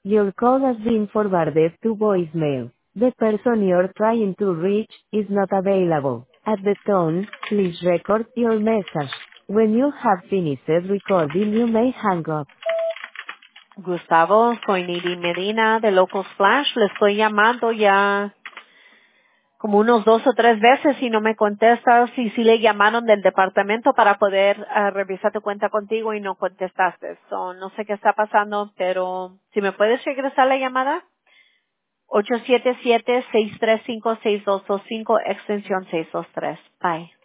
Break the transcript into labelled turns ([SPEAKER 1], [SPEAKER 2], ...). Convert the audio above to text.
[SPEAKER 1] Your call has been forwarded to voicemail. The person you're trying to reach is not available. At the tone, please record your message. When you have finished recording, you may hang up.
[SPEAKER 2] Gustavo, soy Nidi Medina de Local Splash. Le estoy llamando ya como unos 2 o 3 veces y no me contestas. Y sí le llamaron del departamento para poder revisar tu cuenta contigo y no contestaste. So, no sé qué está pasando, pero si me puedes regresar la llamada, 877-635-6225, extensión 623. Bye.